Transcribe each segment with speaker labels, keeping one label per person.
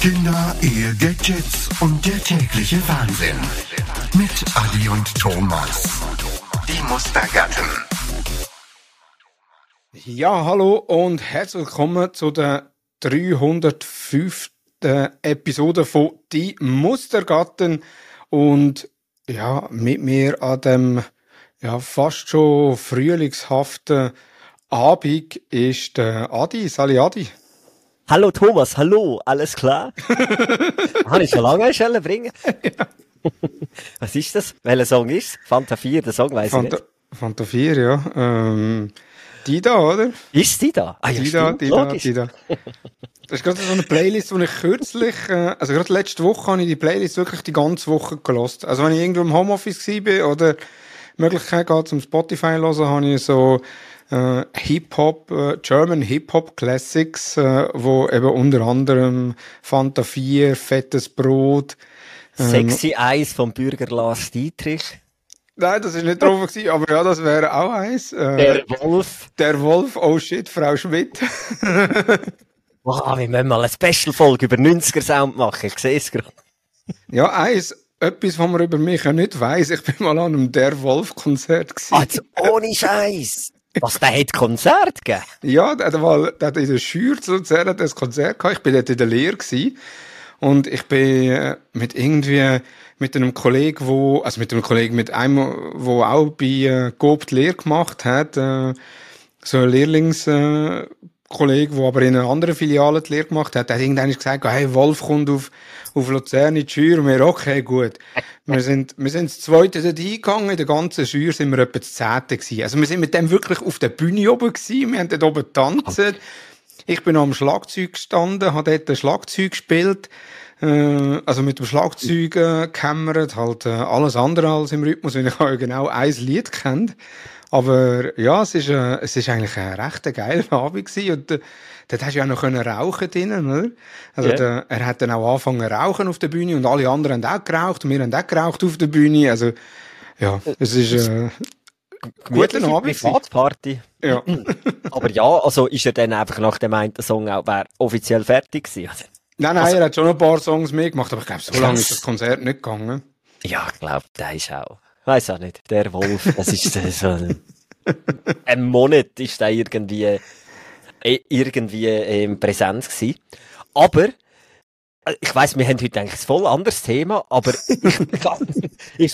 Speaker 1: Kinder, Ehe, Gadgets und der tägliche Wahnsinn. Mit Adi und Thomas. Die Mustergatten.
Speaker 2: Ja, hallo und herzlich willkommen zu der 305. Episode von Die Mustergatten. Und ja, mit mir an dem fast schon frühlingshaften Abend ist der Adi. Sali Adi.
Speaker 3: Hallo Thomas, hallo, alles klar? Habe ich schon lange sollen bringen?
Speaker 2: Ja.
Speaker 3: Was ist das? Welcher Song ist es? Fanta 4, der Song weiss ich nicht.
Speaker 2: Fanta 4, ja. Die da, oder?
Speaker 3: Ist die da? Ah, ja,
Speaker 2: die
Speaker 3: stimmt,
Speaker 2: da. Das ist gerade so eine Playlist, die ich kürzlich, also gerade letzte Woche habe ich die Playlist wirklich die ganze Woche gelost. Also wenn ich irgendwo im Homeoffice war oder die Möglichkeit gehabt zum Spotify hören, habe ich so Hip-Hop, German Hip-Hop Classics, wo eben unter anderem Fanta 4, Fettes Brot,
Speaker 3: Sexy Eyes vom Bürger Lars Dietrich.
Speaker 2: Nein, das ist nicht drauf gewesen, aber ja, das wäre auch eins.
Speaker 3: Der Wolf.
Speaker 2: Der Wolf, oh shit, Frau Schmidt.
Speaker 3: Wow, wir müssen mal eine Special-Folge über 90er-Sound machen, ich sehe es gerade.
Speaker 2: Ja, etwas, was man über mich ja nicht weiss. Ich bin mal an einem Der Wolf-Konzert gewesen.
Speaker 3: Also, ohne Scheiß. Was, der hat Konzert gegeben?
Speaker 2: Ja, der hat in der Schür zu Luzern ein Konzert gehabt. Ich bin dort in der Lehre gewesen. Und ich bin mit einem Kollegen, mit einem, der auch bei Coop die Lehre gemacht hat, so ein Lehrlingskollege, der aber in einer anderen Filiale die Lehre gemacht hat, der hat irgendwann gesagt, hey, Wolf kommt auf Luzern in die Schür. Und wir, okay, gut. Wir sind das zweite dort hingegangen, in der ganzen Schür sind wir etwa das 10. gewesen. Also wir sind mit dem wirklich auf der Bühne oben gewesen, wir haben dort oben getanzt. Ich bin am Schlagzeug gestanden, habe dort ein Schlagzeug gespielt, also mit dem Schlagzeug gehämmert, halt alles andere als im Rhythmus, weil ich ja genau ein Lied kennt. Aber ja, es ist eigentlich ein recht geiler Abend gewesen. Und dort hast du ja noch rauchen drinnen, oder? Also er hat dann auch angefangen zu rauchen auf der Bühne und alle anderen haben auch geraucht und wir haben auch geraucht auf der Bühne. Also ja, es ist
Speaker 3: Gute Privatparty.
Speaker 2: Ja.
Speaker 3: Aber ja, also ist er dann einfach nach dem einen Song auch offiziell fertig gewesen?
Speaker 2: Nein, er hat schon ein paar Songs mehr gemacht, aber ich glaube, so lange ist das Konzert nicht gegangen.
Speaker 3: Ja, ich glaube, der ist auch. Weiss auch nicht, der Wolf, das ist so ein Monat ist der irgendwie präsent gewesen. Aber ich weiss, wir haben heute eigentlich ein voll anderes Thema, aber ich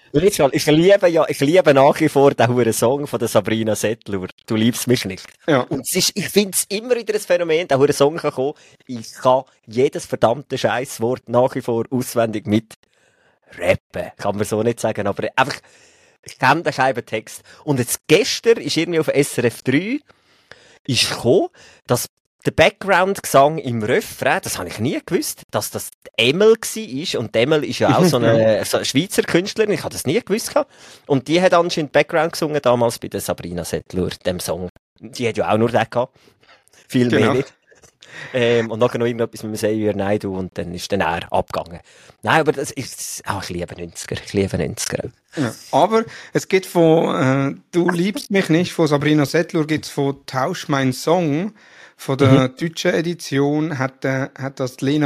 Speaker 3: liebe nach wie vor den huren Song von der Sabrina Settler. Du liebst mich nicht.
Speaker 2: Ja.
Speaker 3: Und ich finde es immer wieder ein Phänomen, der huren Song kann kommen. Ich kann jedes verdammte Scheisswort nach wie vor auswendig mit rappen. Kann man so nicht sagen, aber einfach, ich kenne den Scheibentext. Und jetzt gestern ist irgendwie auf SRF 3 ist gekommen, dass der Background-Gesang im Refrain, das habe ich nie gewusst, dass das Emel war. Und Emel ist ja auch so eine Schweizer Künstlerin, ich habe das nie gewusst. Und die hat anscheinend Background gesungen damals bei der Sabrina Settler, dem Song. Die hat ja auch nur den gehabt. Viel mehr nicht. Und nachher noch irgendetwas mit dem Say Your Naidu und dann ist dann er abgegangen. Nein, aber das ist, ich liebe 90er.
Speaker 2: Ja, aber es gibt von Du liebst mich nicht von Sabrina Settler, gibt es von Tausch mein Song. Von der deutschen Edition hat das Lena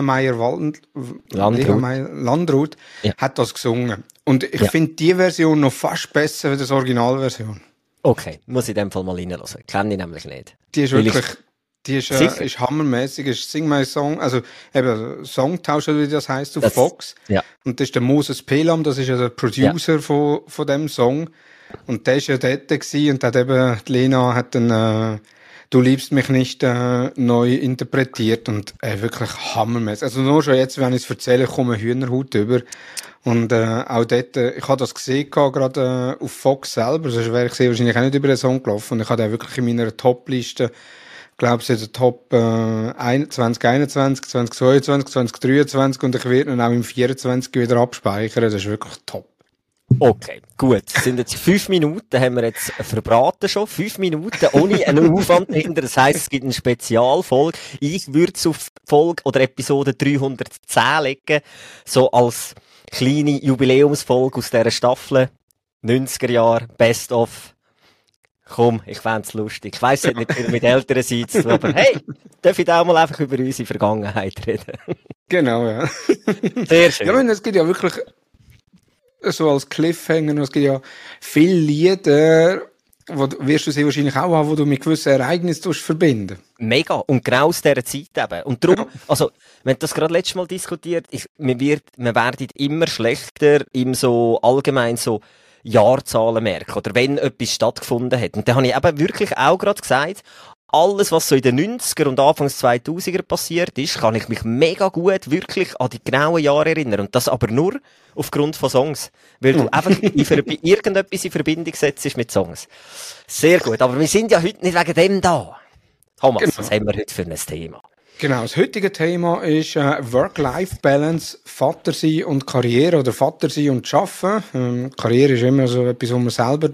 Speaker 2: Meyer-Landrut hat das gesungen. Und ich finde die Version noch fast besser als die Originalversion.
Speaker 3: Okay, muss ich in dem Fall mal reinhören. Kenne ich nämlich nicht.
Speaker 2: Die ist wirklich, ist hammermäßig, ist Sing My Song, also eben Songtausch, wie das heisst, auf Fox. Ja. Und das ist der Moses Pelam, das ist ja der Producer von dem Song. Und der ist ja dort gewesen und hat eben, die Lena hat dann, Du liebst mich nicht neu interpretiert und wirklich hammermäßig. Also nur schon jetzt, wenn ich es erzähle, komme Hühnerhaut über. Und auch dort, ich habe das gesehen, gerade auf Fox selber, sonst wäre ich sehr wahrscheinlich auch nicht über den Song gelaufen. Und ich habe den wirklich in meiner Top-Liste, glaube ich, in der Top 2021, 2022, 2023 und ich werde ihn auch im 24 wieder abspeichern. Das ist wirklich top.
Speaker 3: Okay, gut. Es sind jetzt 5 Minuten, haben wir jetzt verbraten schon. 5 Minuten ohne einen Aufwand dahinter. Das heisst, es gibt eine Spezialfolge. Ich würde es auf Folge oder Episode 310 legen. So als kleine Jubiläumsfolge aus dieser Staffel. 90er Jahre, Best of. Komm, ich fänd's lustig. Ich weiss nicht, wie ihr mit Älteren seid, aber hey, darf ich da auch mal einfach über unsere Vergangenheit reden?
Speaker 2: Genau, ja.
Speaker 3: Sehr schön.
Speaker 2: Ja, es gibt ja wirklich so als Cliffhanger, es gibt ja viele Lieder, wirst du sie wahrscheinlich auch haben, wo du mit gewissen Ereignissen verbinden.
Speaker 3: Mega. Und genau aus dieser Zeit eben. Und darum, also, wir haben das gerade letztes Mal diskutiert, wir werden immer schlechter im so, allgemein so, Jahrzahlen merken. Oder wenn etwas stattgefunden hat. Und da habe ich eben wirklich auch gerade gesagt, alles, was so in den 90er und Anfangs 2000er passiert ist, kann ich mich mega gut wirklich an die genauen Jahre erinnern. Und das aber nur aufgrund von Songs. Weil du einfach irgendetwas in Verbindung setzt mit Songs. Sehr gut. Aber wir sind ja heute nicht wegen dem da. Thomas, genau. Was haben wir heute für ein Thema?
Speaker 2: Genau, das heutige Thema ist Work-Life-Balance, Vater sein und Karriere oder Vater sein und arbeiten. Karriere ist immer so etwas, was man selber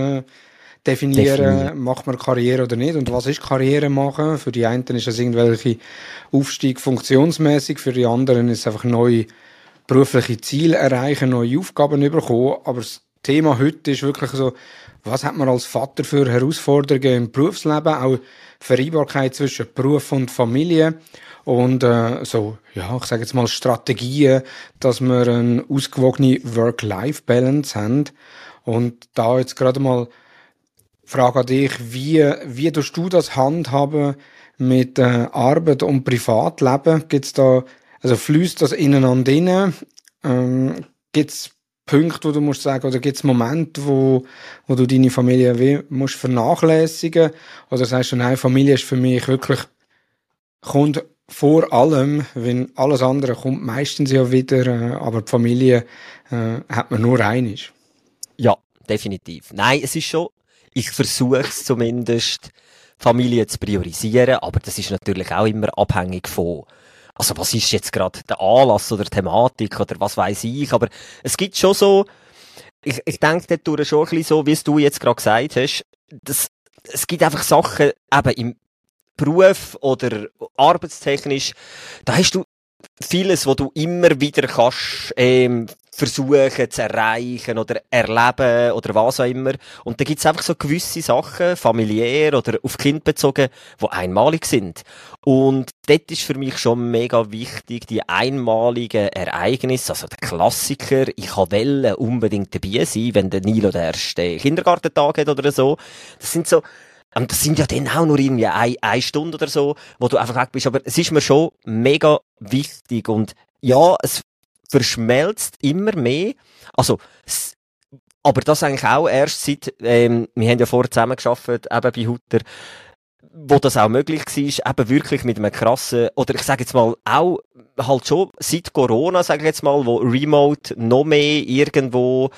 Speaker 2: definieren, macht man Karriere oder nicht und was ist Karriere machen. Für die einen ist das irgendwelche Aufstieg funktionsmäßig, für die anderen ist es einfach neue berufliche Ziele erreichen, neue Aufgaben bekommen. Aber das Thema heute ist wirklich so, was hat man als Vater für Herausforderungen im Berufsleben, auch Vereinbarkeit zwischen Beruf und Familie und so, ja, ich sage jetzt mal Strategien, dass wir eine ausgewogene Work-Life-Balance haben. Und da jetzt gerade mal Frage an dich, wie tust du das handhaben mit Arbeit und Privatleben? Gibt's da, also fließt das ineinander rein? Gibt's Punkte, wo du musst sagen, oder gibt's Momente, wo du deine Familie musst vernachlässigen? Oder sagst du, nein, Familie ist für mich wirklich, kommt vor allem, wenn alles andere kommt meistens ja wieder, aber die Familie hat man nur einig.
Speaker 3: Ja, definitiv. Nein, es ist schon, ich versuche es zumindest, Familie zu priorisieren, aber das ist natürlich auch immer abhängig von, also was ist jetzt gerade der Anlass oder Thematik oder was weiß ich, aber es gibt schon so, ich denke dort schon ein bisschen so, wie es du jetzt gerade gesagt hast, es gibt einfach Sachen, eben im Beruf oder arbeitstechnisch, da hast du vieles, was du immer wieder kannst, versuchen zu erreichen oder erleben oder was auch immer. Und da gibt's einfach so gewisse Sachen, familiär oder auf Kind bezogen, die einmalig sind. Und dort ist für mich schon mega wichtig, die einmaligen Ereignisse, also der Klassiker, ich wollte unbedingt dabei sein, wenn der Nilo den ersten Kindergartentag hat oder so. Das sind so, und das sind ja dann auch nur irgendwie eine Stunde oder so, wo du einfach weg bist. Aber es ist mir schon mega wichtig. Und ja, es verschmelzt immer mehr. Also, aber das eigentlich auch erst seit, wir haben ja vorher zusammengearbeitet, eben bei Hutter, wo das auch möglich war, eben wirklich mit einem krassen, oder ich sage jetzt mal auch, halt schon seit Corona, sage ich jetzt mal, wo Remote noch mehr irgendwo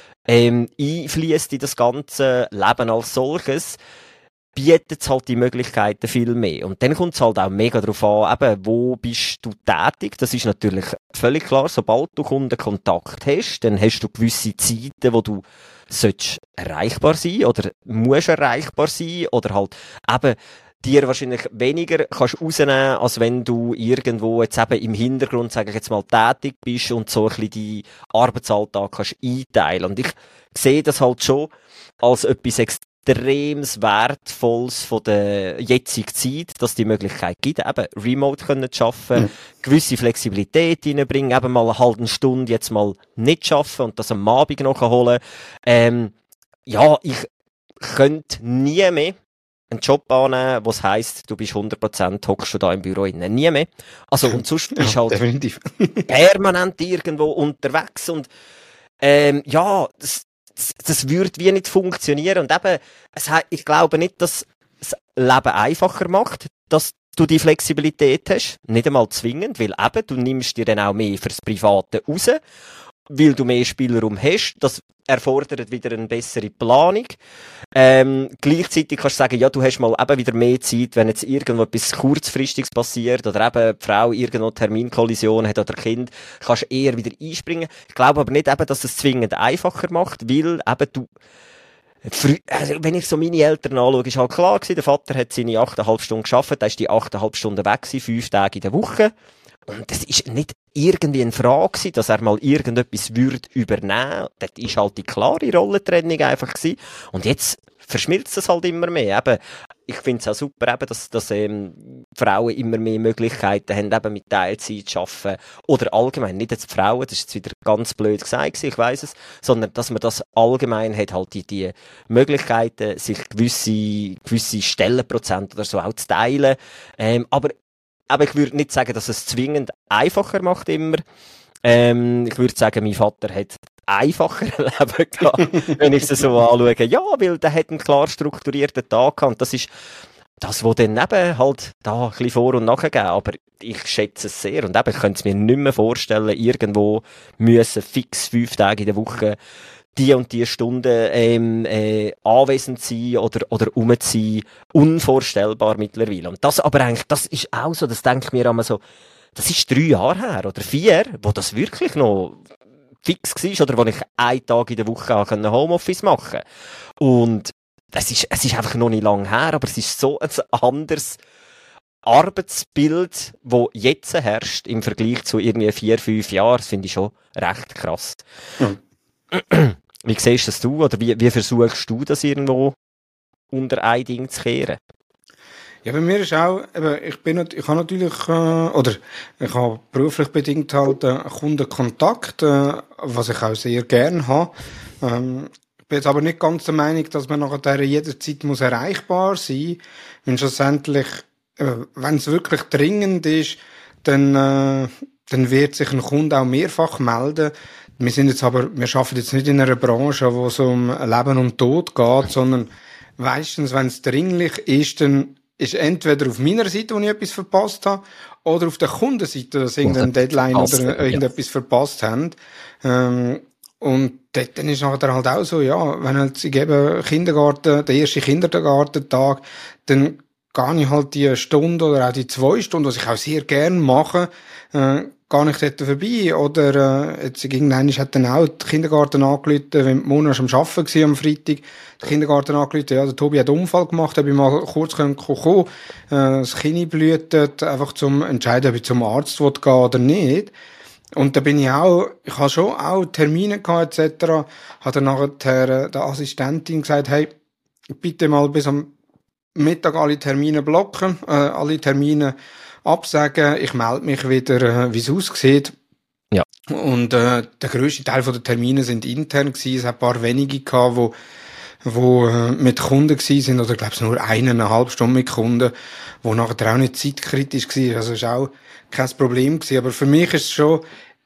Speaker 3: einfließt in das ganze Leben als solches, bietet es halt die Möglichkeiten viel mehr. Und dann kommt es halt auch mega darauf an, eben, wo bist du tätig? Das ist natürlich völlig klar, sobald du Kundenkontakt hast, dann hast du gewisse Zeiten, wo du sollst erreichbar sein oder musst erreichbar sein oder halt eben dir wahrscheinlich weniger kannst rausnehmen, als wenn du irgendwo jetzt eben im Hintergrund, sage ich jetzt mal, tätig bist und so ein bisschen die Arbeitsalltag kannst einteilen. Und ich sehe das halt schon als etwas extrem Wertvolles von der jetzigen Zeit, dass die Möglichkeit gibt, eben remote zu arbeiten, gewisse Flexibilität reinbringen, eben mal eine halbe Stunde jetzt mal nicht arbeiten und das am Abend noch holen. Ja, ich könnte nie mehr einen Job annehmen, was heisst, du bist 100% hockst du da im Büro innen. Nie mehr. Also, und sonst bist du halt
Speaker 2: definitiv
Speaker 3: permanent irgendwo unterwegs und ja, das würde wie nicht funktionieren. Und eben, ich glaube nicht, dass das Leben einfacher macht, dass du die Flexibilität hast. Nicht einmal zwingend, weil eben, du nimmst dir dann auch mehr fürs Private raus, weil du mehr Spielraum hast. Das erfordert wieder eine bessere Planung. Gleichzeitig kannst du sagen, ja, du hast mal eben wieder mehr Zeit, wenn jetzt irgendwo etwas kurzfristiges passiert oder eben die Frau irgendwo Terminkollision hat oder Kind, kannst du eher wieder einspringen. Ich glaube aber nicht eben, dass es zwingend einfacher macht, weil eben du, also wenn ich so meine Eltern anschaue, ist halt klar gewesen, der Vater hat seine 8,5 Stunden gearbeitet, da ist die 8,5 Stunden weg gewesen, 5 Tage in der Woche. Und das ist nicht irgendwie eine Frage gewesen, dass er mal irgendetwas würde übernehmen. Das ist halt die klare Rollentrennung einfach gewesen. Und jetzt verschmilzt es halt immer mehr. Eben, ich finde es auch super, eben, dass Frauen immer mehr Möglichkeiten haben, eben mit Teilzeit zu arbeiten. Oder allgemein, nicht jetzt die Frauen, das ist jetzt wieder ganz blöd gesagt, ich weiss es, sondern dass man das allgemein hat, halt die Möglichkeiten, sich gewisse Stellenprozent oder so auch zu teilen. Aber ich würde nicht sagen, dass es zwingend einfacher macht immer. Ich würde sagen, mein Vater hat einfacher Leben gehabt, wenn ich es so anschaue. Ja, weil der hat einen klar strukturierten Tag gehabt. Und das ist das, was dann eben halt da ein bisschen vor- und nachgegeben. Aber ich schätze es sehr. Und eben, ich könnte es mir nicht mehr vorstellen, irgendwo müssen fix 5 Tage in der Woche die und die Stunden anwesend sein oder rum sein. Unvorstellbar mittlerweile. Und das aber eigentlich, das ist auch so, das denke ich mir einmal so, das ist 3 Jahre her oder 4, wo das wirklich noch fix war oder wo ich einen Tag in der Woche Homeoffice machen konnte. Und es ist einfach noch nicht lange her, aber es ist so ein anderes Arbeitsbild, das jetzt herrscht im Vergleich zu irgendwie 4, 5 Jahren. Das finde ich schon recht krass.
Speaker 2: Mhm.
Speaker 3: Wie siehst das du oder wie versuchst du das irgendwo unter ein Ding zu kehren?
Speaker 2: Ja, bei mir ist auch, eben, ich habe natürlich, oder ich habe beruflich bedingt halt Kundenkontakt, was ich auch sehr gern habe. Ich bin jetzt aber nicht ganz der Meinung, dass man nachher jederzeit muss erreichbar sein. Wenn schlussendlich, wenn es wirklich dringend ist, dann wird sich ein Kunde auch mehrfach melden. Wir arbeiten jetzt nicht in einer Branche, wo es um Leben und Tod geht, sondern meistens, wenn es dringlich ist, dann ist entweder auf meiner Seite, wo ich etwas verpasst habe, oder auf der Kundenseite, dass irgendeine Deadline oder irgendetwas verpasst haben. Und dort dann ist nachher halt auch so, ja, wenn halt ich eben der erste Kindergartentag, dann gehe ich halt die Stunde oder auch die 2 Stunden, was ich auch sehr gern mache, gar nicht dort vorbei. Oder jetzt irgendwann hat dann auch der Kindergarten angerufen, wenn Mona am Arbeiten war am Freitag, der Kindergarten angerufen, ja, der Tobi hat einen Unfall gemacht, ob ich mal kurz kommen kann. Das Kinn blutet, einfach zum entscheiden, ob ich zum Arzt gehen will oder nicht. Und da bin ich habe schon auch Termine gehabt, etc. Hat dann nachher der Assistentin gesagt, hey, bitte mal bis am Mittag alle Termine blocken, alle Termine absagen, ich melde mich wieder, wie es aussieht.
Speaker 3: Ja.
Speaker 2: Und der grösste Teil der Termine sind intern gewesen, es hat ein paar wenige gehabt, wo mit Kunden gewesen sind, oder glaub's nur 1,5 Stunden mit Kunden, wo nachher auch nicht zeitkritisch war, also ist auch kein Problem gewesen. Aber für mich ist es schon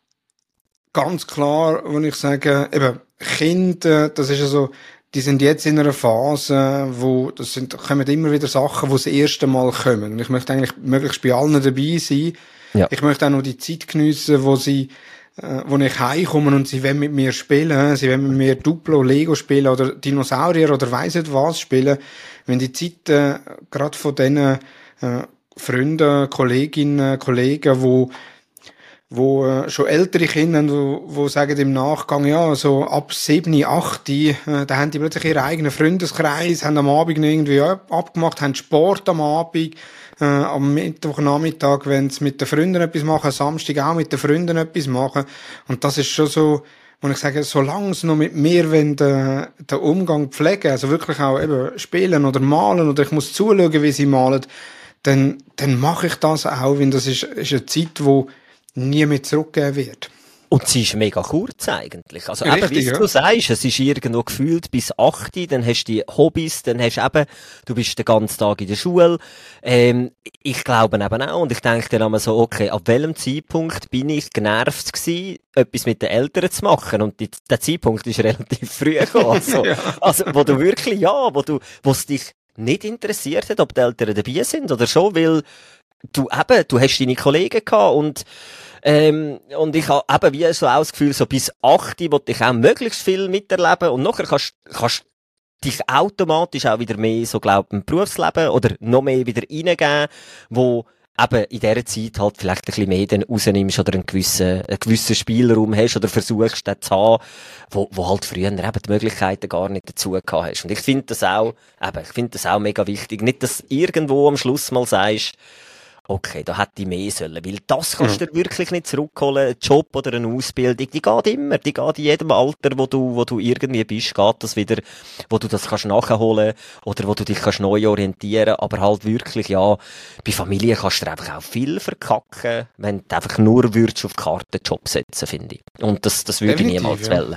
Speaker 2: ganz klar, wenn ich sage, eben, Kinder, das ist also, die sind jetzt in einer Phase, kommen immer wieder Sachen, die das erste Mal kommen. Und ich möchte eigentlich möglichst bei allen dabei sein.
Speaker 3: Ja.
Speaker 2: Ich möchte auch noch die Zeit geniessen, wo ich heimkomme und sie wollen mit mir spielen. Sie wollen mit mir Duplo, Lego spielen oder Dinosaurier oder weiss nicht was spielen. Wenn die Zeit, gerade von diesen, Freunden, Kolleginnen, Kollegen, wo schon ältere Kinder haben, wo sagen im Nachgang, ja, so ab 7, 8, da haben die plötzlich ihren eigenen Freundeskreis, haben am Abend irgendwie abgemacht, haben Sport am Abend, am Mittwochnachmittag, wenn sie mit den Freunden etwas machen, Samstag auch mit den Freunden etwas machen. Und das ist schon so, wo ich sage, solange sie noch mit mir wollen, den Umgang pflegen, also wirklich auch eben spielen oder malen, oder ich muss zuschauen, wie sie malen, dann mache ich das auch, weil das ist eine Zeit, wo nie mehr zurückgeben wird.
Speaker 3: Und sie ist mega kurz eigentlich. Also
Speaker 2: Richtig,
Speaker 3: eben, wie du sagst, es ist irgendwo gefühlt bis 8, dann hast du die Hobbys, dann hast du eben, du bist den ganzen Tag in der Schule. Ich glaube eben auch, und ich denke dann einmal so, okay, ab welchem Zeitpunkt bin ich genervt gewesen, etwas mit den Eltern zu machen? Und der Zeitpunkt ist relativ früh gekommen. Also,
Speaker 2: Ja.
Speaker 3: also wo du wirklich, ja, wo es dich nicht interessiert hat, ob die Eltern dabei sind oder so, weil du hast deine Kollegen gehabt und ich habe eben wie so auch das Gefühl, so bis 8 wollte ich auch möglichst viel miterleben und nachher kannst dich automatisch auch wieder mehr so, glaub im Berufsleben oder noch mehr wieder reingeben, wo eben in dieser Zeit halt vielleicht ein bisschen mehr dann rausnimmst oder einen gewissen Spielraum hast oder versuchst, den zu haben, wo halt früher eben die Möglichkeiten gar nicht dazu gehabt hast. Und ich finde das auch mega wichtig. Nicht, dass irgendwo am Schluss mal sagst, okay, da hätte ich mehr sollen, weil das kannst du dir wirklich nicht zurückholen, ein Job oder eine Ausbildung, die geht immer, die geht in jedem Alter, wo du irgendwie bist, geht das wieder, wo du das kannst nachholen oder wo du dich kannst neu orientieren, aber halt wirklich, ja, bei Familie kannst du dir einfach auch viel verkacken, wenn du einfach nur würdest auf die Karte Job setzen, finde ich. Und das würde ich niemals wollen.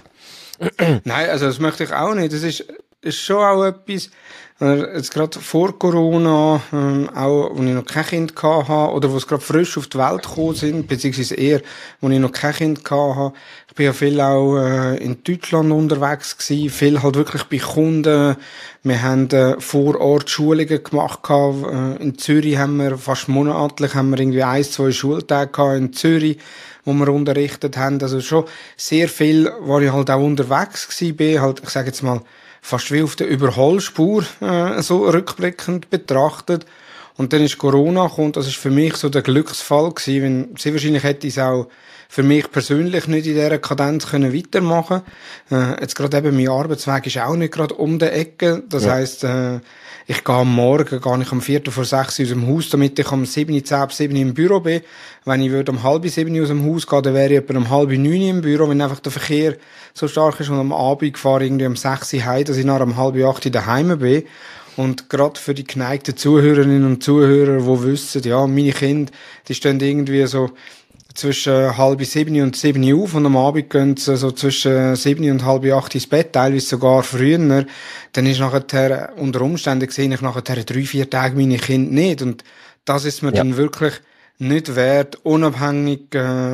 Speaker 2: Nein, also das möchte ich auch nicht. Das ist schon auch etwas, jetzt gerade vor Corona, auch, wo ich noch kein Kind hatte, oder wo es gerade frisch auf die Welt gekommen sind, beziehungsweise eher, wo ich noch kein Kind hatte. Ich bin ja viel auch in Deutschland unterwegs gewesen, viel halt wirklich bei Kunden. Wir haben vor Ort Schulungen gemacht gehabt. In Zürich haben wir fast monatlich irgendwie 1-2 Schultage gehabt in Zürich, wo wir unterrichtet haben. Also schon sehr viel, wo ich halt auch unterwegs gewesen bin, halt, ich sage jetzt mal, fast wie auf der Überholspur, so rückblickend betrachtet. Und dann ist Corona gekommen, das ist für mich so der Glücksfall gewesen, wenn, sehr wahrscheinlich hätte ich es auch für mich persönlich nicht in dieser Kadenz können weitermachen. Jetzt gerade eben, mein Arbeitsweg ist auch nicht gerade um die Ecke. Das heisst, ich gehe am Morgen, gehe ich um 5:45 aus dem Haus, damit ich um 7:10 im Büro bin. Wenn ich würde um 6:30 aus dem Haus gehen, dann wäre ich etwa um 8:30 im Büro, wenn einfach der Verkehr so stark ist, und am Abend fahre ich irgendwie um 6 heim, dass ich nachher um 7:30 daheim bin. Und gerade für die geneigten Zuhörerinnen und Zuhörer, die wissen, ja, meine Kinder, die stehen irgendwie so zwischen 6:30 und 7 auf, und am Abend gehen sie so zwischen 7 und 7:30 ins Bett, teilweise sogar früher. Dann ist nachher, unter Umständen sehe ich nachher 3-4 Tage meine Kinder nicht. Und das ist mir dann wirklich nicht wert, unabhängig,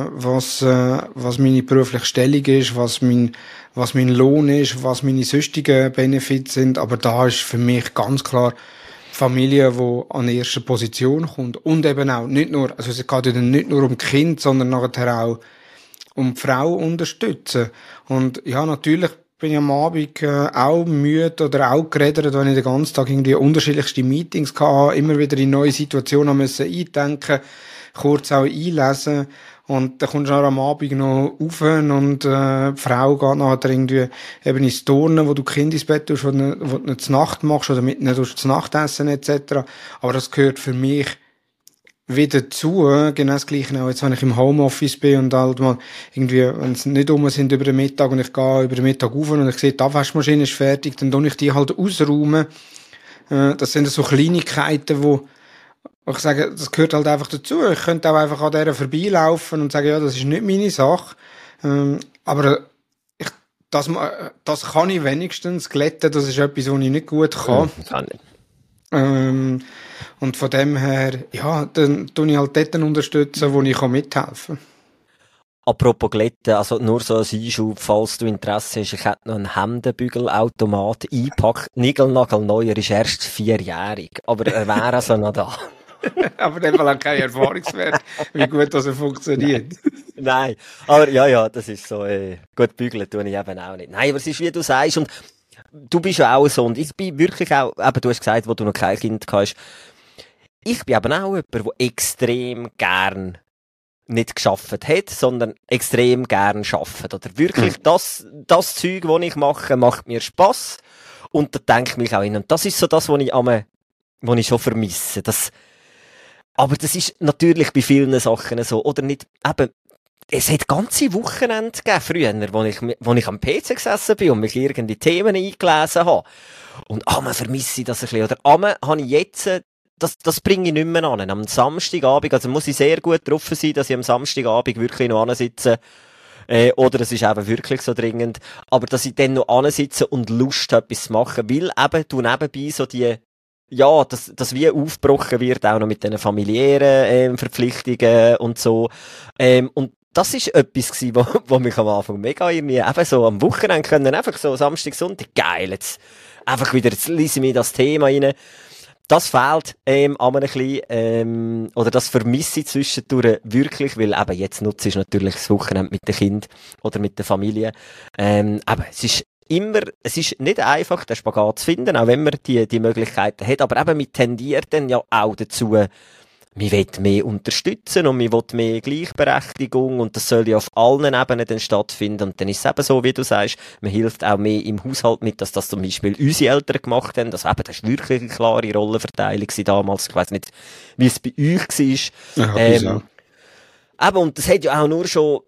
Speaker 2: was meine berufliche Stellung ist, was mein Lohn ist, was meine sonstigen Benefits sind. Aber da ist für mich ganz klar Familie, die an erster Position kommt. Und eben auch nicht nur, also es geht ja dann nicht nur um Kind, sondern nachher auch um die Frau unterstützen. Und ja, natürlich bin ich am Abend auch müde oder auch geredet, wenn ich den ganzen Tag irgendwie unterschiedlichste Meetings hatte, immer wieder in neue Situationen müssen eindenken, kurz auch einlesen. Und dann kommst du am Abend noch rauf und die Frau geht nachher irgendwie eben ins Turnen, wo du Kind ins Bett tust, wo du nicht zur Nacht machst oder mit nicht zu Nacht essen etc. Aber das gehört für mich wieder dazu. Genau das Gleiche auch jetzt, wenn ich im Homeoffice bin und halt mal irgendwie, wenn es nicht sind über den Mittag und ich gehe über den Mittag rauf und ich sehe, die Abwaschmaschine ist fertig, dann tue ich die halt ausräumen. Das sind so Kleinigkeiten, wo ich sage, das gehört halt einfach dazu. Ich könnte auch einfach an der vorbeilaufen und sagen, ja, das ist nicht meine Sache. Aber das kann ich wenigstens glätten. Das ist etwas, was ich nicht gut kann.
Speaker 3: Kann nicht.
Speaker 2: Und von dem her, ja, dann tue ich halt dort unterstützen, wo ich mithelfen kann.
Speaker 3: Apropos Glätten, also nur so als Einschub, falls du Interesse hast, ich hätte noch einen Hemdenbügelautomat eingepackt. Nigelnagelneu, er ist erst 4-jährig, aber er wäre also noch da.
Speaker 2: Aber in dem Fall auch kein Erfahrungswert, wie gut das funktioniert.
Speaker 3: Nein, aber ja, das ist so, gut bügeln tue ich eben auch nicht. Nein, aber es ist, wie du sagst, und du bist ja auch so, und ich bin wirklich auch, eben, du hast gesagt, wo du noch kein Kind hast, ich bin eben auch jemand, der extrem gern nicht geschafft hat, sondern extrem gern schafft. Oder wirklich das Zeug, das ich mache, macht mir Spass. Und da denke ich mich auch hin. Und das ist so das, was ich schon vermisse. Aber das ist natürlich bei vielen Sachen so. Oder nicht, eben, es hat ganze Wochenende gegeben früher, wo ich am PC gesessen bin und mich irgendwie Themen eingelesen habe. Und vermisse ich das ein bisschen. Oder habe ich jetzt, das bringe ich nicht mehr an. Am Samstagabend, also muss ich sehr gut drauf sein, dass ich am Samstagabend wirklich noch ansitze. Oder es ist eben wirklich so dringend. Aber dass ich dann noch ansitze und Lust habe, etwas zu machen. Weil eben du nebenbei so das wie aufgebrochen wird, auch noch mit den familiären Verpflichtungen und so. Und das ist etwas gewesen, wo mich am Anfang mega irgendwie eben so am Wochenende können, einfach so Samstag, Sonntag, geil, jetzt lese ich mir das Thema rein. Das fehlt an ein bisschen, oder das vermisse ich zwischendurch wirklich, weil eben jetzt nutze ich natürlich das Wochenende mit dem Kind oder mit der Familie. Aber es ist nicht einfach, den Spagat zu finden, auch wenn man die Möglichkeiten hat, aber eben man tendiert dann ja auch dazu, man will mehr unterstützen und man will mehr Gleichberechtigung und das soll ja auf allen Ebenen dann stattfinden und dann ist es eben so, wie du sagst, man hilft auch mehr im Haushalt mit, dass das zum Beispiel unsere Eltern gemacht haben, das war wirklich eine klare Rollenverteilung damals, ich weiss nicht, wie es bei euch war.
Speaker 2: Ja,
Speaker 3: eben, und das hat ja auch nur schon,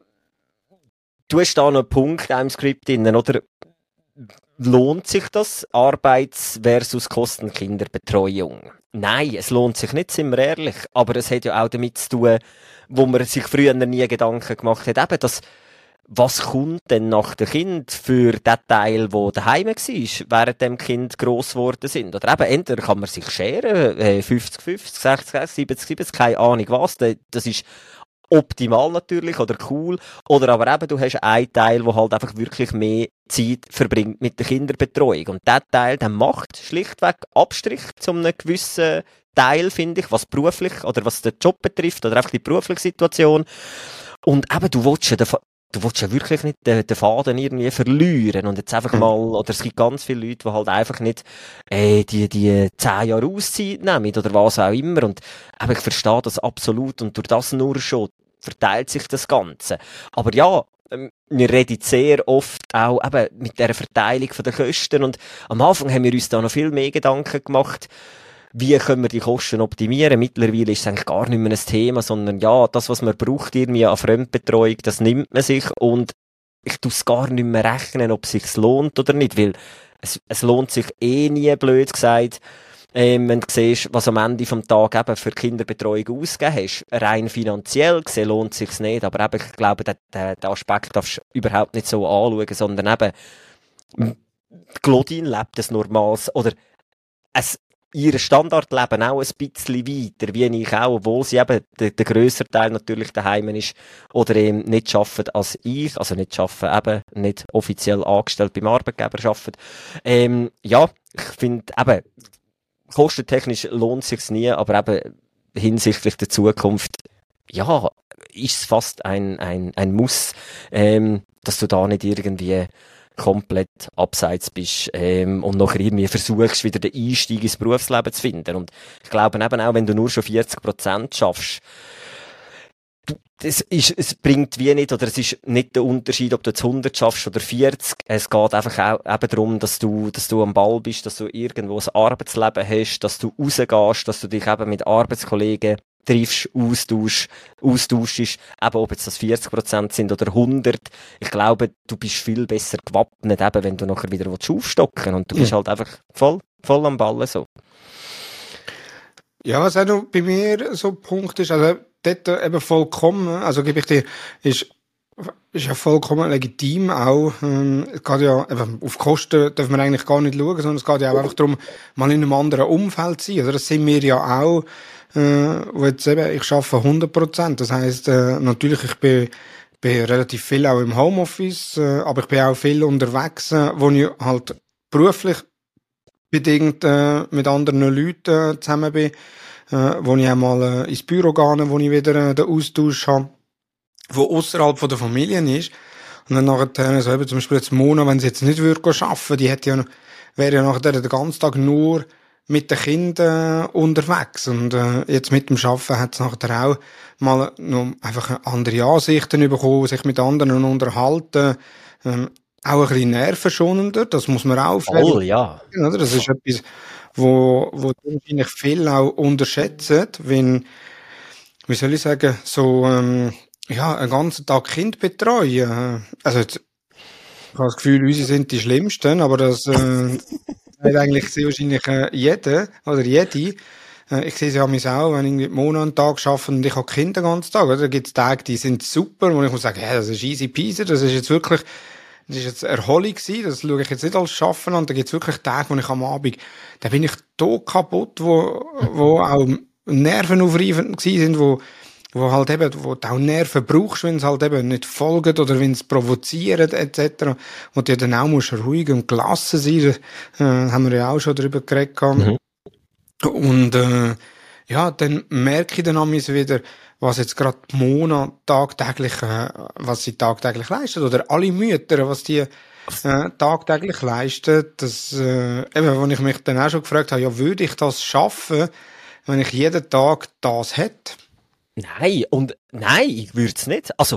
Speaker 3: du hast da noch einen Punkt im Skript drin, oder? Lohnt sich das? Arbeits- versus Kostenkinderbetreuung? Nein, es lohnt sich nicht, sind wir ehrlich. Aber es hat ja auch damit zu tun, wo man sich früher nie Gedanken gemacht hat, eben das, was kommt denn nach dem Kind für den Teil, der daheim war, während dem Kind gross geworden sind? Oder eben, entweder kann man sich scheren, 50-50, 60-60, 70-70, keine Ahnung was, das ist optimal natürlich oder cool. Oder aber eben, du hast einen Teil, der halt einfach wirklich mehr Zeit verbringt mit der Kinderbetreuung. Und der Teil, der macht schlichtweg Abstrich zu einem gewissen Teil, finde ich, was beruflich oder was den Job betrifft oder einfach die berufliche Situation. Und eben, du willst ja wirklich nicht den Faden irgendwie verlieren und jetzt einfach mal, oder es gibt ganz viele Leute, die halt einfach nicht die 10 Jahre Auszeit nehmen oder was auch immer und eben, ich verstehe das absolut und durch das nur schon verteilt sich das Ganze. Aber ja, wir reden sehr oft auch eben mit der Verteilung der Kosten und am Anfang haben wir uns da noch viel mehr Gedanken gemacht, wie können wir die Kosten optimieren? Mittlerweile ist es eigentlich gar nicht mehr ein Thema, sondern ja, das, was man braucht irgendwie an Fremdbetreuung, das nimmt man sich und ich tue es gar nicht mehr rechnen, ob es sich lohnt oder nicht, weil es lohnt sich eh nie, blöd gesagt, wenn du siehst, was am Ende vom Tag eben für Kinderbetreuung ausgegeben hast. Rein finanziell gesehen lohnt es sich nicht, aber eben, ich glaube, den Aspekt darfst du überhaupt nicht so anschauen, sondern eben, Claudine lebt ein normales, oder ihr Standardleben auch ein bisschen weiter, wie ich auch, obwohl sie eben der grössere Teil natürlich daheim ist oder eben nicht arbeitet als ich, also nicht arbeiten, eben nicht offiziell angestellt beim Arbeitgeber arbeiten. Ja, ich finde eben, kostentechnisch lohnt es sich nie, aber eben hinsichtlich der Zukunft, ja, ist es fast ein Muss, dass du da nicht irgendwie komplett abseits bist und nachher irgendwie versuchst, wieder den Einstieg ins Berufsleben zu finden. Und ich glaube eben auch, wenn du nur schon 40% schaffst, es bringt wie nicht, oder es ist nicht der Unterschied, ob du jetzt 100 schaffst oder 40. Es geht einfach auch eben darum, dass du am Ball bist, dass du irgendwo ein Arbeitsleben hast, dass du rausgehst, dass du dich eben mit Arbeitskollegen triffst, austauschst, eben ob jetzt das 40% sind oder 100. Ich glaube, du bist viel besser gewappnet, eben, wenn du nachher wieder aufstocken willst. Und du bist halt einfach voll am Ball so.
Speaker 2: Ja, was auch noch bei mir so ein Punkt ist, also dort eben vollkommen, also gebe ich dir, ist ja vollkommen legitim auch. Es geht ja eben, auf Kosten dürfen wir eigentlich gar nicht schauen, sondern es geht ja auch einfach darum, mal in einem anderen Umfeld zu sein. Also das sind wir ja auch, wo jetzt eben, ich arbeite 100%. Das heisst, natürlich, ich bin relativ viel auch im Homeoffice, aber ich bin auch viel unterwegs, wo ich halt beruflich bedingt mit anderen Leuten zusammen bin, wo ich auch mal ins Büro gehe, wo ich wieder den Austausch habe, wo außerhalb von der Familie ist. Und dann nachher, so eben zum Beispiel jetzt Mona, wenn sie jetzt nicht würde arbeiten, die hätte ja, wäre ja nachher den ganzen Tag nur mit den Kindern unterwegs. Und jetzt mit dem Arbeiten hat es nachher auch mal noch einfach andere Ansichten bekommen, sich mit anderen unterhalten, auch ein bisschen nervenschonender, das muss man auch
Speaker 3: Oh, ja.
Speaker 2: oder? Das ist etwas, wo wahrscheinlich viele auch unterschätzen, wenn, wie soll ich sagen, so, ja, einen ganzen Tag Kind betreuen. Also, jetzt, ich habe das Gefühl, unsere sind die Schlimmsten, aber das, hat eigentlich sehr wahrscheinlich jeder oder jede. Ich sehe es ja mich auch, wenn ich Monate einen Tag arbeite und ich habe Kinder den ganzen Tag, oder? Da gibt es Tage, die sind super, wo ich muss sagen, ja, das ist easy peasy, das ist jetzt Erholung gewesen, das schaue ich jetzt nicht als Schaffen an, da gibt es wirklich Tage, wo ich am Abend, da bin ich tot kaputt, wo auch nervenaufreibend gewesen sind, wo halt eben, wo du auch Nerven brauchst, wenn es halt eben nicht folgt oder wenn es provoziert, etc. Und du dann auch musst ruhig und gelassen sein, haben wir ja auch schon darüber geredet. Mhm. Und, ja, dann merke ich dann an mich wieder, was jetzt gerade Mona tagtäglich, was sie tagtäglich leistet, oder alle Mütter, was die tagtäglich leisten, das, eben, wo ich mich dann auch schon gefragt habe, ja, würde ich das schaffen, wenn ich jeden Tag das hätte?
Speaker 3: Nein, ich würde es nicht. Also,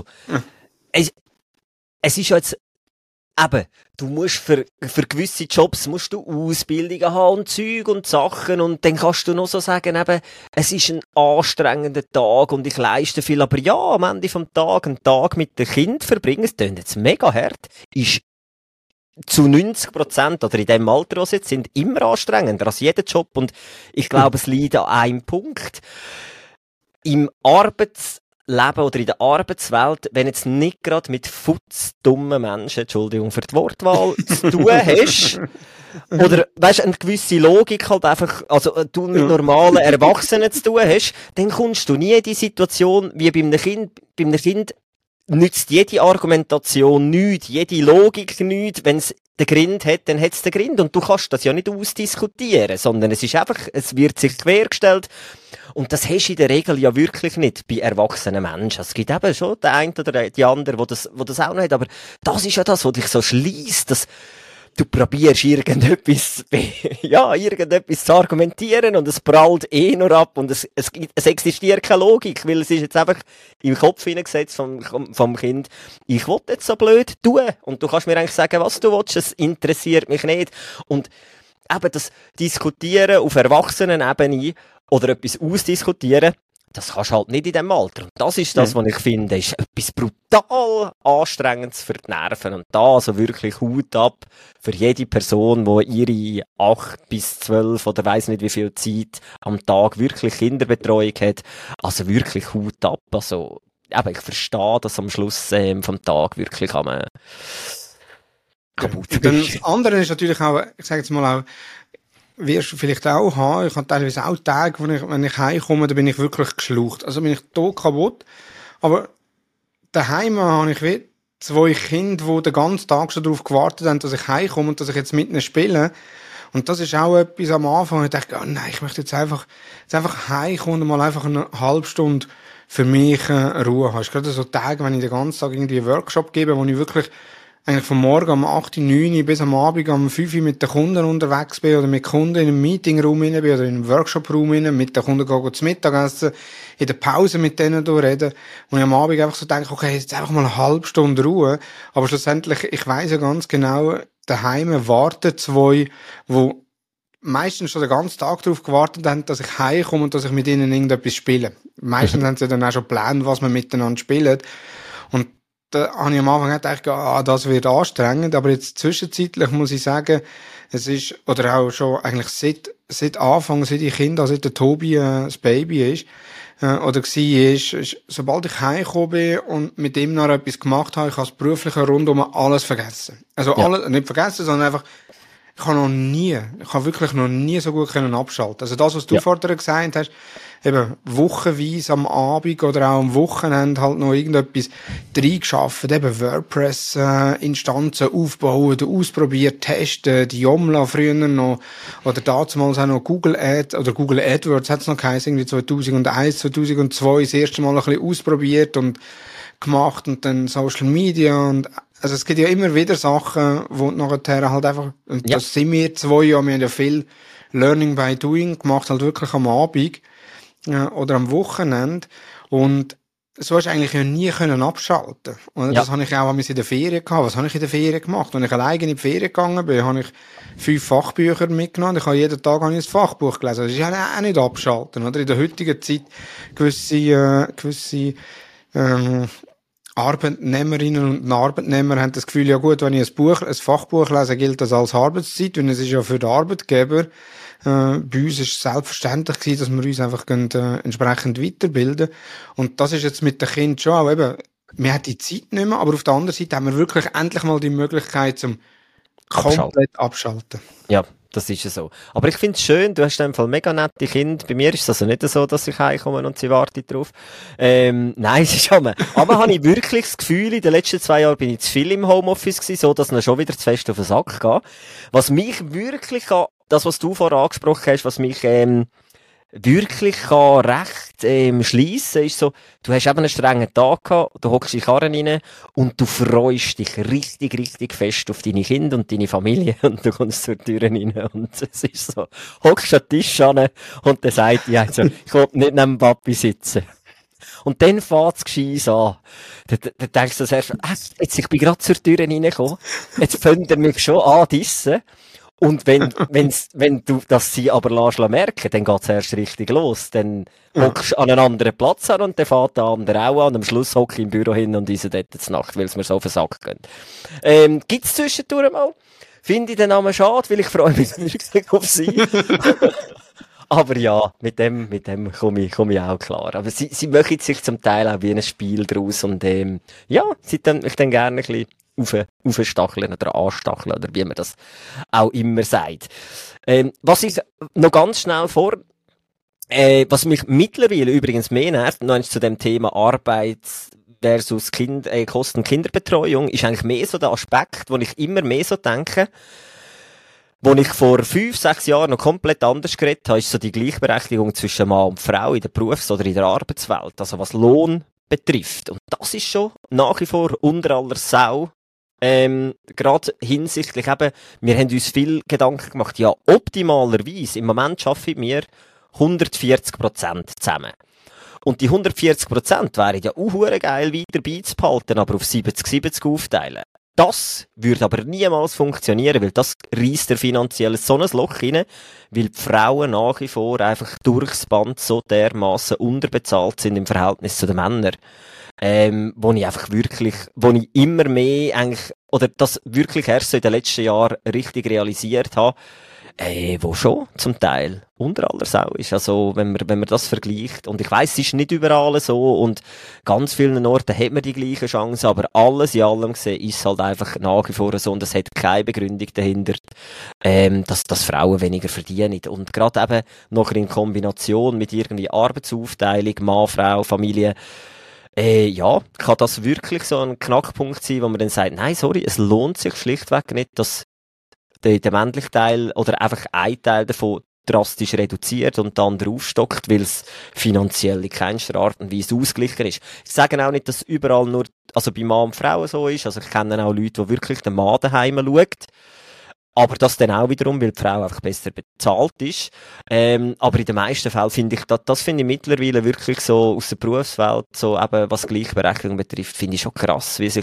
Speaker 3: es ist ja jetzt, eben, du musst für gewisse Jobs musst du Ausbildungen haben und Zeug und Sachen und dann kannst du noch so sagen, eben, es ist ein anstrengender Tag und ich leiste viel, aber ja, am Ende vom Tag, einen Tag mit dem Kind verbringen, es klingt jetzt mega hart, ist zu 90% oder in dem Alter, was jetzt sind, immer anstrengender als jeder Job und ich glaube, es liegt an einem Punkt. Im Arbeitsleben oder in der Arbeitswelt, wenn jetzt nicht gerade mit futzdummen Menschen, Entschuldigung für die Wortwahl, zu tun hast, oder, weisst, eine gewisse Logik halt einfach, also, du mit normalen Erwachsenen zu tun hast, dann kommst du nie in die Situation, wie bei einem Kind. Bei einem Kind nützt jede Argumentation nichts, jede Logik nichts. Wenn es den Grind hat, dann hat es den Grind. Und du kannst das ja nicht ausdiskutieren, sondern es ist einfach, es wird sich quergestellt. Und das hast du in der Regel ja wirklich nicht bei erwachsenen Menschen. Es gibt eben schon den einen oder die andere, wo das auch noch hat. Aber das ist ja das, was dich so schliesst, dass du probierst irgendetwas zu argumentieren und es prallt nur ab und es existiert keine Logik, weil es ist jetzt einfach im Kopf hineingesetzt vom Kind, ich will jetzt so blöd tun und du kannst mir eigentlich sagen, was du willst, es interessiert mich nicht. Und eben das Diskutieren auf Erwachsenenebene oder etwas ausdiskutieren, das kannst du halt nicht in diesem Alter. Und das ist das, was ich finde, ist etwas brutal Anstrengendes für die Nerven. Und da also wirklich Hut ab für jede Person, die ihre 8 bis 12 oder weiss nicht wie viel Zeit am Tag wirklich Kinderbetreuung hat. Also wirklich Hut ab. Also, eben, ich verstehe, dass am Schluss vom Tag wirklich kaputt
Speaker 2: ist. Dann das andere ist natürlich auch, ich sage jetzt mal auch, wirst du vielleicht auch haben. Ich habe teilweise auch Tage, wenn ich heimkomme, da bin ich wirklich geschlaucht. Also bin ich tot kaputt. Aber daheim habe ich wie 2 Kinder, die den ganzen Tag schon darauf gewartet haben, dass ich heimkomme und dass ich jetzt mit ihnen spiele. Und das ist auch etwas am Anfang. Ich dachte, oh nein, ich möchte jetzt einfach heimkommen und mal einfach eine halbe Stunde für mich Ruhe haben. Es ist gerade so Tage, wenn ich den ganzen Tag irgendwie einen Workshop gebe, wo ich wirklich eigentlich von morgen um 8, 9 bis am Abend um 5 mit den Kunden unterwegs bin oder mit Kunden in einem Meetingraum bin oder in einem Workshopraum mit den Kunden zu Mittagessen, in der Pause mit denen reden und ich am Abend einfach so denke, okay, jetzt einfach mal eine halbe Stunde Ruhe, aber schlussendlich, ich weiss ja ganz genau, daheim warten 2, wo meistens schon den ganzen Tag darauf gewartet haben, dass ich heimkomme und dass ich mit ihnen irgendetwas spiele. Meistens haben sie dann auch schon geplant, was wir miteinander spielen. Und da habe ich am Anfang gedacht, das wird anstrengend, aber jetzt zwischenzeitlich muss ich sagen, es ist, oder auch schon eigentlich seit Anfang, seit ich Kind, seit der Tobi das Baby ist, oder ist, sobald ich heimgekommen bin und mit ihm noch etwas gemacht habe, ich habe das berufliche rundum alles vergessen. Also alles, nicht vergessen, sondern einfach, ich habe wirklich noch nie so gut abschalten. Also das, was du vorher gesagt hast, eben wochenweise am Abend oder auch am Wochenende halt noch irgendetwas reingeschafft, eben WordPress, Instanzen aufbauen, ausprobiert, testen, die Joomla früher noch, oder damals auch noch Google Ads, oder Google AdWords hat's noch geheißen, irgendwie 2001, 2002, das erste Mal ein bisschen ausprobiert und gemacht und dann Social Media und also es gibt ja immer wieder Sachen, wo nachher halt einfach, und das sind wir 2 Jahre, wir haben ja viel Learning by Doing gemacht, halt wirklich am Abend oder am Wochenende und so hast du eigentlich ja nie können abschalten. Und das habe ich auch in der Ferien gehabt. Was habe ich in der Ferien gemacht? Wenn ich alleine in die Ferien gegangen bin, habe ich 5 Fachbücher mitgenommen. Ich habe jeden Tag ein Fachbuch gelesen. Das ist ja auch nicht abschalten, oder? In der heutigen Zeit gewisse Arbeitnehmerinnen und Arbeitnehmer haben das Gefühl, ja gut, wenn ich ein Fachbuch lese, gilt das als Arbeitszeit, und es ist ja für den Arbeitgeber, bei uns ist es selbstverständlich gewesen, dass wir uns einfach entsprechend weiterbilden. Und das ist jetzt mit den Kindern schon auch eben, wir haben die Zeit nicht mehr, aber auf der anderen Seite haben wir wirklich endlich mal die Möglichkeit zum komplett abschalten.
Speaker 3: Ja. Das ist ja so. Aber ich finde es schön, du hast in dem Fall mega nette Kinder. Bei mir ist es also nicht so, dass ich heimkomme und sie wartet drauf. Nein, es ist schon mal. Aber habe ich wirklich das Gefühl, in den letzten 2 Jahren bin ich zu viel im Homeoffice gewesen, so dass ich schon wieder zu fest auf den Sack gehe. Was mich wirklich, das was du vorher angesprochen hast, was mich wirklich kann recht schliessen, ist so, du hast eben einen strengen Tag gehabt, du hockst in die Karre rein und du freust dich richtig, richtig fest auf deine Kinder und deine Familie und du kommst zur Tür rein und es ist so, hockst an den Tisch an und dann sagt die so, ich will nicht neben Papi sitzen. Und dann fängt es gescheiss an. Dann denkst du zuerst, jetzt, ich bin gerade zur Tür reingekommen, jetzt fängt er mich schon an dissen. Und wenn du das sie aber merken, dann geht's erst richtig los. Dann hockst du an einen anderen Platz an und dann fährt der andere auch an und am Schluss hocke ich im Büro hin und isse dort zur Nacht, weil es mir so auf den Sack geht. Gibt's zwischendurch mal? Finde ich den Namen schade, weil ich freue mich wirklich auf sie. Aber ja, mit dem komme ich auch klar. Aber sie machen sich zum Teil auch wie ein Spiel draus und ja, ich dann gerne ein bisschen aufstacheln oder anstacheln oder wie man das auch immer sagt. Was ich noch ganz schnell was mich mittlerweile übrigens mehr nervt, noch zu dem Thema Arbeit versus Kosten Kinderbetreuung, ist eigentlich mehr so der Aspekt, wo ich immer mehr so denke, wo ich vor 5, 6 Jahren noch komplett anders geredet habe, ist so die Gleichberechtigung zwischen Mann und Frau in der Berufs- oder in der Arbeitswelt, also was Lohn betrifft. Und das ist schon nach wie vor unter aller Sau. Gerade hinsichtlich eben, wir haben uns viel Gedanken gemacht, ja, optimalerweise, im Moment arbeiten wir 140% zusammen. Und die 140% wären ja auch geil weiter beizubehalten, aber auf 70-70 aufteilen. Das würde aber niemals funktionieren, weil das reisst der finanziell so ein Loch rein, weil die Frauen nach wie vor einfach durchs Band so dermassen unterbezahlt sind im Verhältnis zu den Männern. Wo ich immer mehr eigentlich, oder das wirklich erst so in den letzten Jahren richtig realisiert habe, wo schon zum Teil unter aller Sau ist. Also, wenn man das vergleicht, und ich weiss, es ist nicht überall so, und ganz vielen Orten hat man die gleichen Chancen, aber alles in allem gesehen ist halt einfach nach wie vor so, und es hat keine Begründung dahinter, dass Frauen weniger verdienen. Und gerade eben noch in Kombination mit irgendwie Arbeitsaufteilung, Mann, Frau, Familie, ja, kann das wirklich so ein Knackpunkt sein, wo man dann sagt, nein, sorry, es lohnt sich schlichtweg nicht, dass der männliche Teil oder einfach ein Teil davon drastisch reduziert und der andere aufstockt, weil es finanziell in keinster Art und Weise ausgeglichen ist. Ich sage auch nicht, dass überall nur, also bei Mann und Frauen so ist, also ich kenne auch Leute, die wirklich den Mann daheim schauen. Aber das dann auch wiederum, weil die Frau einfach besser bezahlt ist. Aber in den meisten Fällen finde ich, das finde ich mittlerweile wirklich so aus der Berufswelt, so eben was Gleichberechtigung betrifft, finde ich schon krass, wie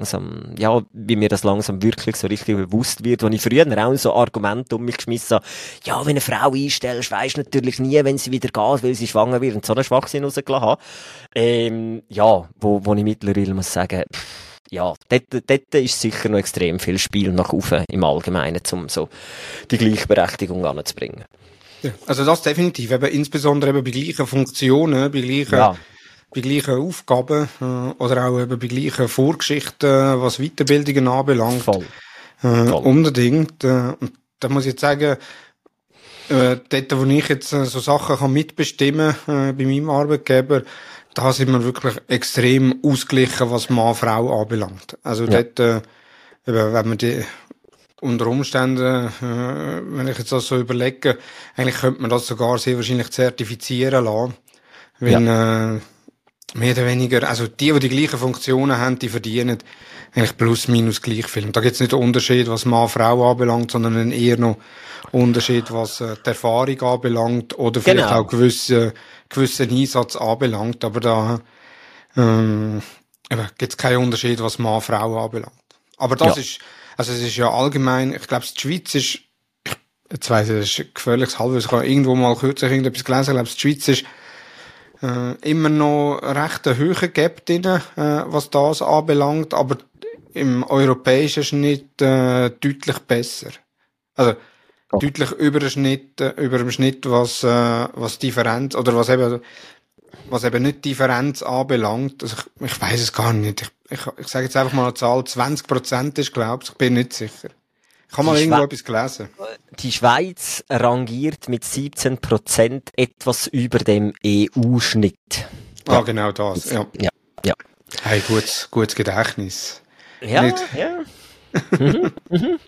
Speaker 3: mir das langsam wirklich so richtig bewusst wird. Wo ich früher auch so Argumente um mich geschmissen habe, ja, wenn eine Frau einstellst, weisst du natürlich nie, wenn sie wieder geht, weil sie schwanger wird und so einen Schwachsinn rausgelassen habe. Ja, wo ich mittlerweile muss sagen, ja, dort ist sicher noch extrem viel Spiel nach oben im Allgemeinen, um so die Gleichberechtigung anzubringen.
Speaker 2: Ja, also das definitiv, eben insbesondere eben bei gleichen Funktionen, bei gleichen Aufgaben oder auch eben bei gleichen Vorgeschichten, was Weiterbildungen anbelangt.
Speaker 3: Voll.
Speaker 2: Unbedingt. Und da muss ich jetzt sagen, dort, wo ich jetzt so Sachen kann mitbestimmen bei meinem Arbeitgeber, da sind wir wirklich extrem ausgeglichen, was Mann-Frau anbelangt. Also dort, wenn man die unter Umständen, wenn ich jetzt das so überlege, eigentlich könnte man das sogar sehr wahrscheinlich zertifizieren lassen. Weil mehr oder weniger, also die gleichen Funktionen haben, die verdienen eigentlich plus minus gleich viel. Und da gibt es nicht einen Unterschied, was Mann-Frau anbelangt, sondern eher noch Unterschied, was die Erfahrung anbelangt oder vielleicht auch gewissen Einsatz anbelangt. Aber da gibt es keinen Unterschied, was Mann-Frau anbelangt. Aber das ist, also es ist ja allgemein, ich glaube, die Schweiz ist, jetzt weiss ich, das ist ein gefährliches Halbwissen, ich habe irgendwo mal kürzlich irgendetwas gelesen, ich glaube, die Schweiz ist immer noch recht ein hoher Gap drin, was das anbelangt, aber im europäischen Schnitt deutlich besser. Also deutlich über dem Schnitt, was Differenz, oder was eben nicht Differenz anbelangt. Also ich weiss es gar nicht. Ich sage jetzt einfach mal eine Zahl, 20% ist, glaubst ich bin nicht sicher. Ich habe mal irgendwo etwas gelesen.
Speaker 3: Die Schweiz rangiert mit 17% etwas über dem EU-Schnitt.
Speaker 2: Ah, genau das, ja.
Speaker 3: Ja.
Speaker 2: Hey, gutes Gedächtnis.
Speaker 3: Ja, ja.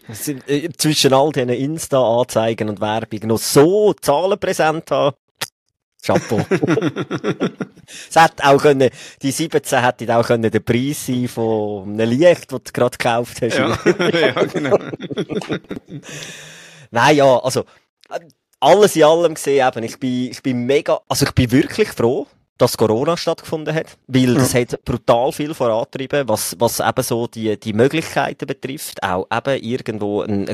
Speaker 3: Zwischen all diesen Insta-Anzeigen und Werbung noch so Zahlen präsent haben. Chapeau. Es hätte auch können, die 17 hätte auch können der Preis sein von einem Licht, das du gerade gekauft hast.
Speaker 2: Ja, ja, genau.
Speaker 3: Nein, ja, also, alles in allem gesehen eben, ich bin ich bin wirklich froh, dass Corona stattgefunden hat, weil das hat brutal viel vorantrieben, was eben so die Möglichkeiten betrifft, auch eben irgendwo ein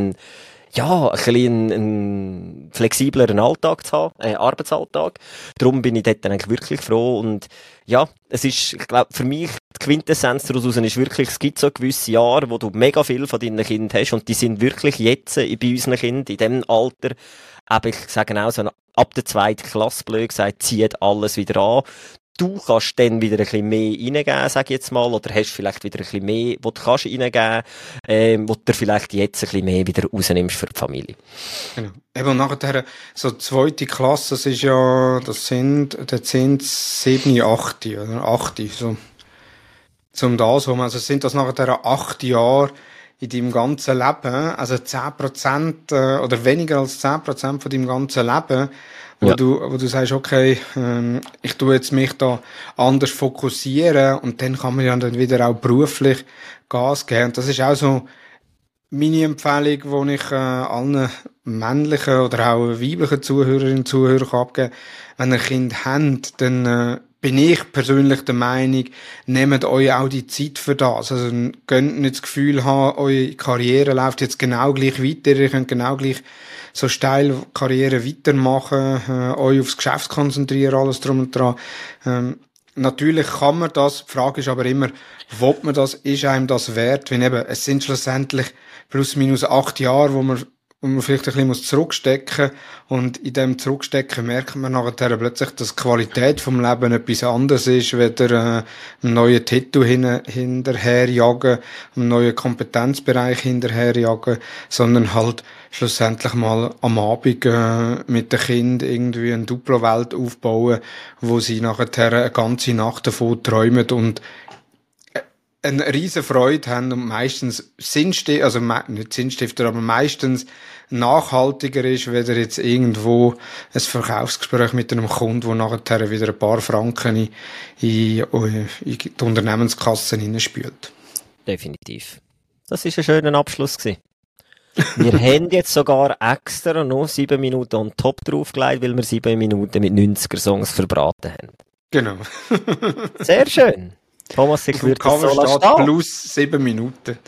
Speaker 3: flexibleren Alltag zu haben, Arbeitsalltag. Darum bin ich dort dann eigentlich wirklich froh und ja, es ist, ich glaube, für mich die Quintessenz daraus ist wirklich, es gibt so gewisse Jahre, wo du mega viel von deinen Kindern hast und die sind wirklich jetzt bei unseren Kindern in diesem Alter, aber ich sage auch so, ab der 2. Klasse, blöd gesagt, zieht alles wieder an. Du kannst dann wieder ein bisschen mehr reingeben, sag ich jetzt mal, oder hast vielleicht wieder ein bisschen mehr, wo du kannst reingeben, wo du vielleicht jetzt ein bisschen mehr wieder rausnimmst für die Familie.
Speaker 2: Genau. Eben, und nachher, so 2. Klasse, das ist ja, das sind 7, 8, oder 8, so. Zum das herum. Also sind das nachher 8 Jahre in deinem ganzen Leben, also 10%, oder weniger als 10% von deinem ganzen Leben, wo du sagst, okay, ich tue jetzt mich da anders fokussieren und dann kann man ja dann wieder auch beruflich Gas geben. Und das ist auch so meine Empfehlung, die ich allen männlichen oder auch weiblichen Zuhörerinnen und Zuhörern abgeben kann. Wenn ihr Kind habt, dann bin ich persönlich der Meinung, nehmt euch auch die Zeit für das. Also könnt nicht das Gefühl haben, eure Karriere läuft jetzt genau gleich weiter, ihr könnt genau gleich so steil Karriere weitermachen, euch aufs Geschäft konzentrieren, alles drum und dran. Natürlich kann man das, die Frage ist aber immer, will man das, ist einem das wert? Wenn eben, es sind schlussendlich plus minus 8 Jahre, wo man vielleicht ein bisschen zurückstecken muss. Und in dem Zurückstecken merkt man nachher plötzlich, dass die Qualität vom Leben etwas anderes ist, weder einen neuen Titel hinterherjagen, einen neuen Kompetenzbereich hinterherjagen, sondern halt schlussendlich mal am Abend mit den Kindern irgendwie eine Duplo-Welt aufbauen, wo sie nachher eine ganze Nacht davon träumen und eine riesen Freude haben und meistens nicht Sinnstifter, aber meistens nachhaltiger ist, weder jetzt irgendwo ein Verkaufsgespräch mit einem Kunden, wo nachher wieder ein paar Franken in die Unternehmenskassen hineinspült.
Speaker 3: Definitiv. Das ist ein schöner Abschluss gewesen. Wir haben jetzt sogar extra noch 7 Minuten on top draufgelegt, weil wir 7 Minuten mit 90er-Songs verbraten haben.
Speaker 2: Genau.
Speaker 3: Sehr schön. Thomas, ich würde das so
Speaker 2: lassen. Plus 7 Minuten.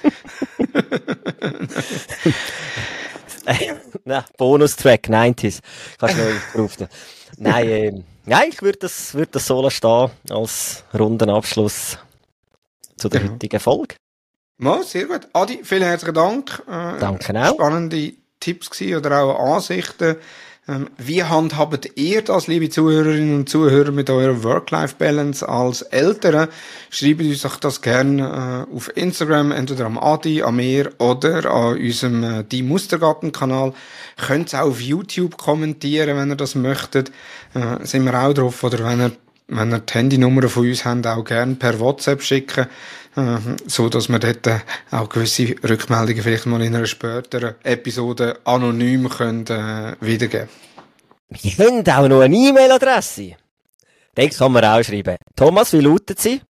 Speaker 3: Nein, Bonustrack, 90s. Kannst du noch drauf tun. Nein, ich würde das so stehen als runden Abschluss zu der heutigen Folge.
Speaker 2: Ja, sehr gut. Adi, vielen herzlichen Dank.
Speaker 3: Danke auch.
Speaker 2: Spannende Tipps gewesen oder auch Ansichten. Wie handhabt ihr das, liebe Zuhörerinnen und Zuhörer, mit eurer Work-Life-Balance als Eltern? Schreibt uns doch das gerne auf Instagram, entweder am Adi, an mir oder an unserem Die Mustergarten-Kanal. Könnt es auch auf YouTube kommentieren, wenn ihr das möchtet. Sind wir auch drauf. Oder wenn ihr die Handynummer von uns habt, auch gerne per WhatsApp schicken. So dass wir dort auch gewisse Rückmeldungen vielleicht mal in einer späteren Episode anonym können wiedergeben.
Speaker 3: Wir haben auch noch eine E-Mail-Adresse. Den kann man auch schreiben. Thomas, wie lautet sie?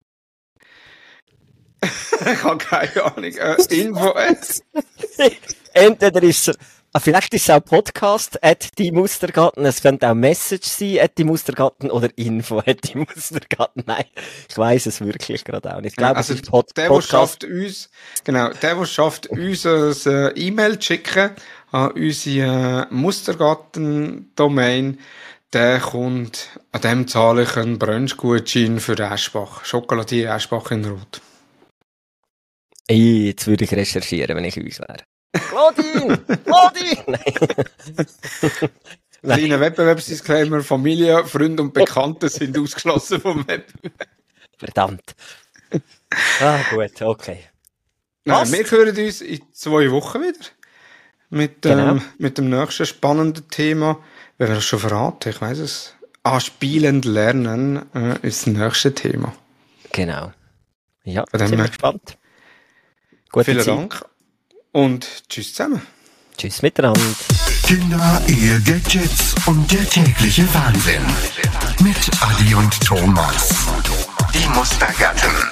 Speaker 2: Ich habe keine Ahnung. Info.
Speaker 3: Entweder ist es vielleicht ist es auch Podcast @die-Mustergarten. Es könnte auch Message sein @die-Mustergarten oder Info @die-Mustergarten. Nein, ich weiss es wirklich gerade auch nicht. Ich glaube,
Speaker 2: also
Speaker 3: es ist
Speaker 2: der schafft uns ein E-Mail zu schicken an unsere Mustergarten-Domain, der kommt, an dem zahle ich einen Brunch-Gutschein für Eschbach. Schokoladier Eschbach in Rot.
Speaker 3: Jetzt würde ich recherchieren, wenn ich uns wäre. Claudine! Nein.
Speaker 2: Kleiner Wettbewerbsdisclaimer, Familie, Freunde und Bekannte sind ausgeschlossen vom Wettbewerb.
Speaker 3: Verdammt. Gut, okay.
Speaker 2: Nein, wir hören uns in 2 Wochen wieder. Mit dem nächsten spannenden Thema. Wenn wir das schon verraten, ich weiss es. Spielend lernen ist das nächste Thema.
Speaker 3: Genau. Ja, sind wir gespannt.
Speaker 2: Vielen Dank und tschüss zusammen.
Speaker 3: Tschüss miteinander.
Speaker 1: Kinder, Ehe, Gadgets und der tägliche Wahnsinn. Mit Adi und Thomas. Die Mustergatten.